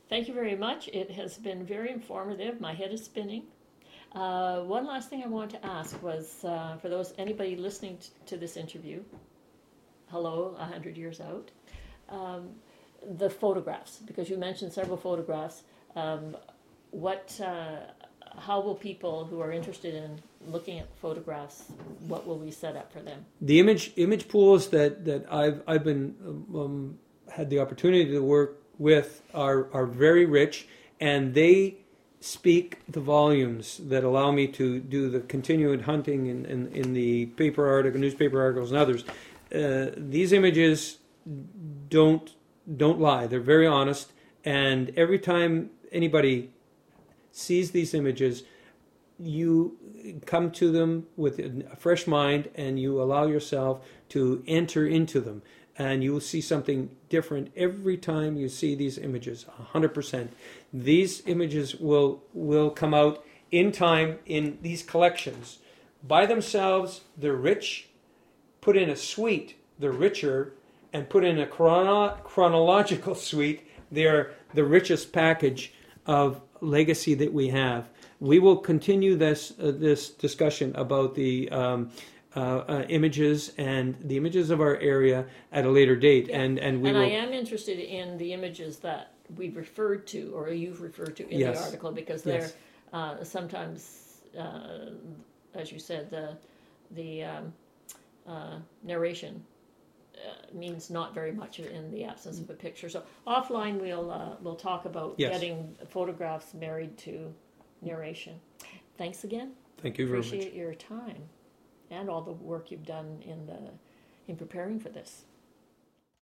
Thank you very much. It has been very informative. My head is spinning. One last thing I wanted to ask was for anybody listening to this interview, hello, 100 years out, um, the photographs, because you mentioned several photographs. Um, what, how will people who are interested in looking at photographs, what will we set up for them? The image pools that I've been had the opportunity to work with are very rich, and they speak the volumes that allow me to do the continued hunting in the newspaper articles and others. These images don't lie. They're very honest, and every time anybody sees these images, you come to them with a fresh mind and you allow yourself to enter into them, and you will see something different every time you see these images. 100%. These images will come out in time in these collections. By themselves, they're rich. Put in a suite, they're richer, and put in a chronological suite, they're the richest package of legacy that we have. We will continue this discussion about the images and the images of our area at a later date, Yeah. and we And will. I am interested in the images that we've referred to or you've referred to in Yes. the article, because they're Yes. sometimes, as you said, the narration means not very much in the absence of a picture. So offline, we'll talk about Yes. getting photographs married to narration. Thanks again. Thank you very much. Appreciate your time and all the work you've done in preparing for this.